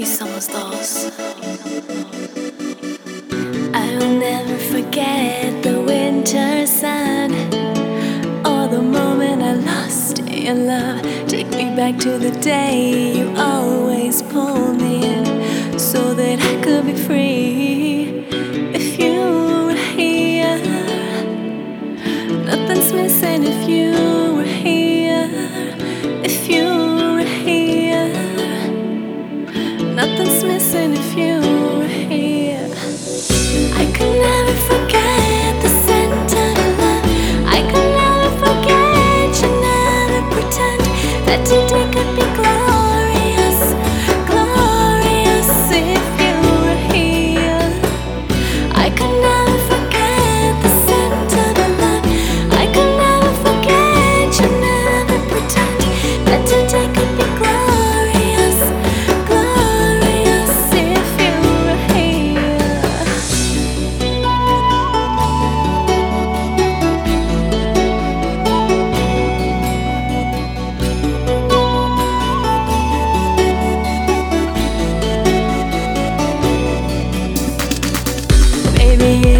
y somos dos. I will never forget the winter sun or the moment I lost your love. Take me back to the day you always pulled me in so that I could be free. If you were here, nothing's missing. If you were here, if you were here, nothing's missing. If you were here, I could never forget the scent of your love. I could never forget you, never pretend that today could be glorious, glorious. If you were here, I could never forget the scent of your love. I could never forget you, never pretend that today could be glorious, glorious. If you were here. Maybe